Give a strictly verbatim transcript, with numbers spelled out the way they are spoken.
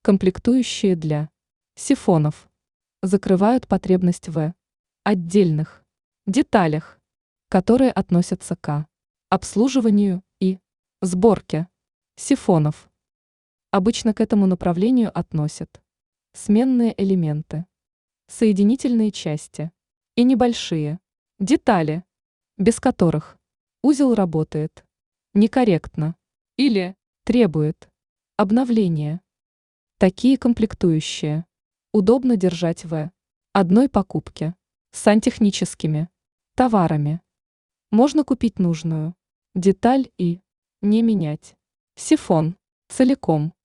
Комплектующие для сифонов закрывают потребность в отдельных деталях, которые относятся к обслуживанию и сборке сифонов. Обычно к этому направлению относят сменные элементы, соединительные части и небольшие детали, без которых узел работает некорректно или требует обновления. Такие комплектующие удобно держать в одной покупке с сантехническими товарами. Можно купить нужную деталь и не менять сифон целиком.